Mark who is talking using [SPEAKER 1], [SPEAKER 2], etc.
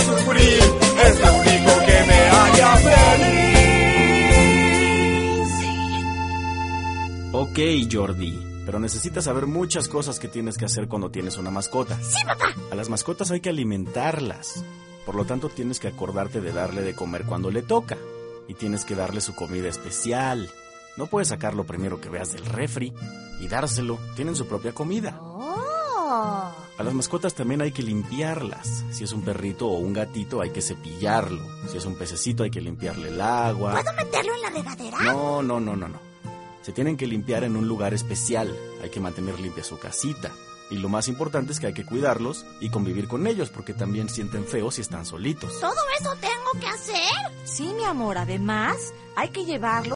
[SPEAKER 1] sufrir, es lo único que me haría feliz.
[SPEAKER 2] Ok, Jordi, pero necesitas saber muchas cosas que tienes que hacer cuando tienes una mascota.
[SPEAKER 3] ¡Sí, papá!
[SPEAKER 2] A las mascotas hay que alimentarlas. Por lo tanto, tienes que acordarte de darle de comer cuando le toca. Y tienes que darle su comida especial. No puedes sacar lo primero que veas del refri y dárselo. Tienen su propia comida.
[SPEAKER 3] ¡Oh!
[SPEAKER 2] A las mascotas también hay que limpiarlas. Si es un perrito o un gatito, hay que cepillarlo. Si es un pececito, hay que limpiarle el agua.
[SPEAKER 3] ¿Puedo meterlo en la regadera?
[SPEAKER 2] No. Se tienen que limpiar en un lugar especial. Hay que mantener limpia su casita. Y lo más importante es que hay que cuidarlos y convivir con ellos, porque también sienten feo si están solitos.
[SPEAKER 3] ¿Todo eso tengo que hacer?
[SPEAKER 4] Sí, mi amor, además hay que llevarlo